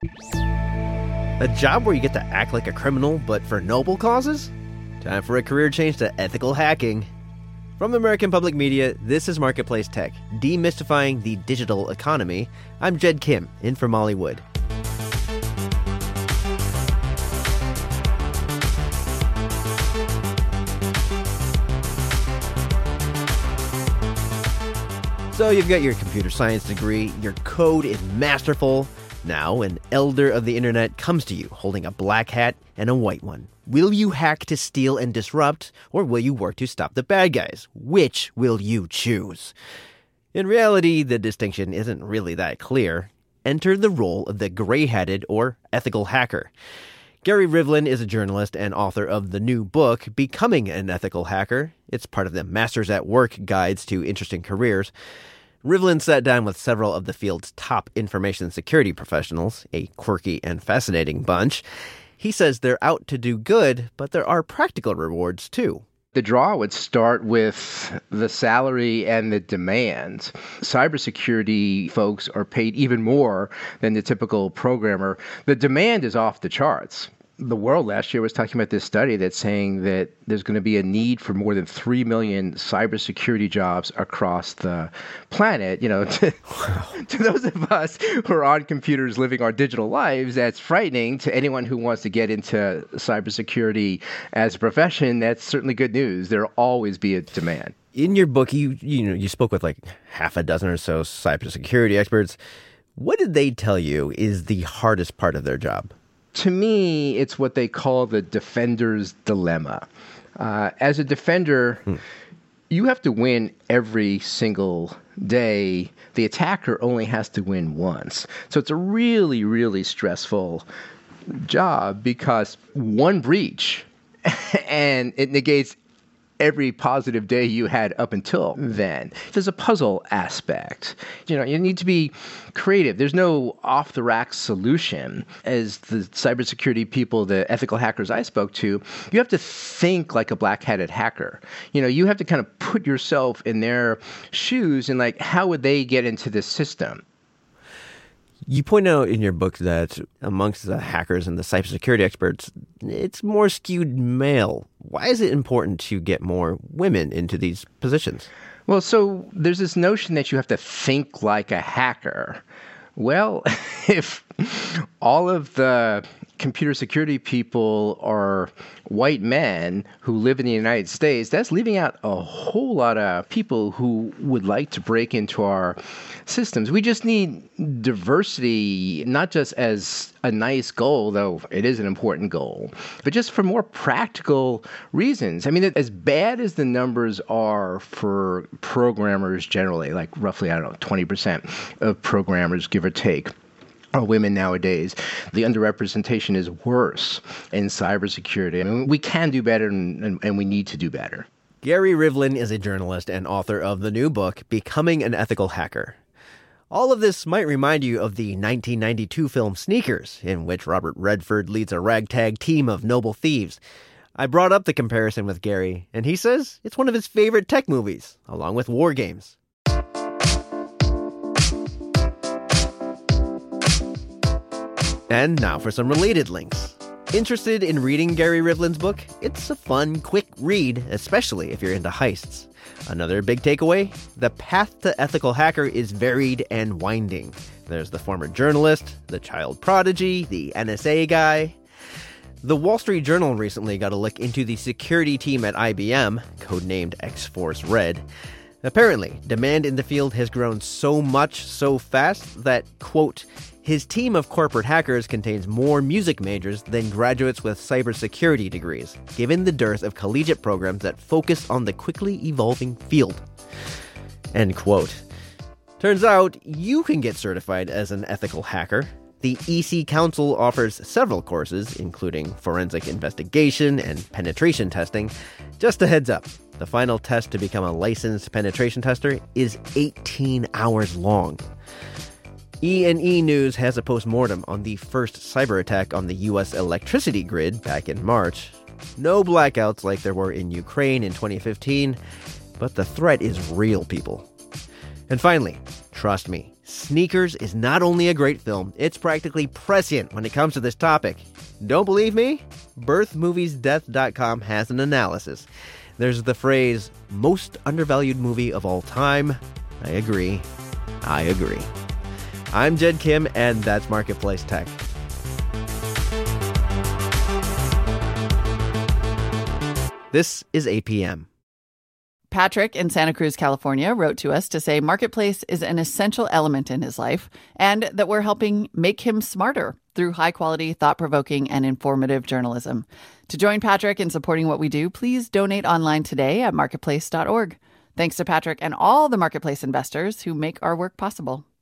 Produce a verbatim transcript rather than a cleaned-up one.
A job where you get to act like a criminal, but for noble causes? Time for a career change to ethical hacking. From American Public Media, this is Marketplace Tech, demystifying the digital economy. I'm Jed Kim, in for Molly Wood. So you've got your computer science degree, your code is masterful. Now, an elder of the internet comes to you holding a black hat and a white one. Will you hack to steal and disrupt, or will you work to stop the bad guys? Which will you choose? In reality, the distinction isn't really that clear. Enter the role of the gray-hatted or ethical hacker. Gary Rivlin is a journalist and author of the new book, Becoming an Ethical Hacker. It's part of the Masters at Work Guides to Interesting Careers. Rivlin sat down with several of the field's top information security professionals, a quirky and fascinating bunch. He says they're out to do good, but there are practical rewards, too. The draw would start with the salary and the demands. Cybersecurity folks are paid even more than the typical programmer. The demand is off the charts. The world last year was talking about this study that's saying that there's going to be a need for more than three million cybersecurity jobs across the planet. You know, to, to those of us who are on computers living our digital lives, that's frightening. To anyone who wants to get into cybersecurity as a profession, that's certainly good news. There'll always be a demand. In your book, you you know you spoke with like half a dozen or so cybersecurity experts. What did they tell you is the hardest part of their job? To me, it's what they call the defender's dilemma. Uh, as a defender, hmm. you have to win every single day. The attacker only has to win once. So it's a really, really stressful job because one breach and it negates every positive day you had up until then. There's a puzzle aspect. You know, you need to be creative. There's no off-the-rack solution. As the cybersecurity people, the ethical hackers I spoke to, you have to think like a black-hatted hacker. You know, you have to kind of put yourself in their shoes and like, how would they get into this system? You point out in your book that amongst the hackers and the cybersecurity experts, it's more skewed male. Why is it important to get more women into these positions? Well, so there's this notion that you have to think like a hacker. Well, if all of the computer security people are white men who live in the United States, that's leaving out a whole lot of people who would like to break into our systems. We just need diversity, not just as a nice goal, though it is an important goal, but just for more practical reasons. I mean, as bad as the numbers are for programmers generally, like roughly, I don't know, twenty percent of programmers, give or take, are women nowadays, the underrepresentation is worse in cybersecurity. I mean, we can do better and, and, and we need to do better. Gary Rivlin is a journalist and author of the new book, Becoming an Ethical Hacker. All of this might remind you of the nineteen ninety-two film Sneakers, in which Robert Redford leads a ragtag team of noble thieves. I brought up the comparison with Gary, and he says it's one of his favorite tech movies, along with War Games. And now for some related links. Interested in reading Gary Rivlin's book? It's a fun, quick read, especially if you're into heists. Another big takeaway? The path to ethical hacker is varied and winding. There's the former journalist, the child prodigy, the N S A guy. The Wall Street Journal recently got a look into the security team at I B M, codenamed X-Force Red. Apparently, demand in the field has grown so much so fast that, quote, his team of corporate hackers contains more music majors than graduates with cybersecurity degrees, given the dearth of collegiate programs that focus on the quickly evolving field. End quote. Turns out you can get certified as an ethical hacker. The E C Council offers several courses, including forensic investigation and penetration testing. Just a heads up, the final test to become a licensed penetration tester is eighteen hours long. E and E News has a postmortem on the first cyber attack on the U S electricity grid back in March. No blackouts like there were in Ukraine in twenty fifteen, but the threat is real, people. And finally, trust me, Sneakers is not only a great film, it's practically prescient when it comes to this topic. Don't believe me? birth movies death dot com has an analysis. There's the phrase, most undervalued movie of all time. I agree. I agree. I'm Jed Kim, and that's Marketplace Tech. This is A P M. Patrick in Santa Cruz, California, wrote to us to say Marketplace is an essential element in his life and that we're helping make him smarter through high-quality, thought-provoking, and informative journalism. To join Patrick in supporting what we do, please donate online today at marketplace dot org. Thanks to Patrick and all the Marketplace investors who make our work possible.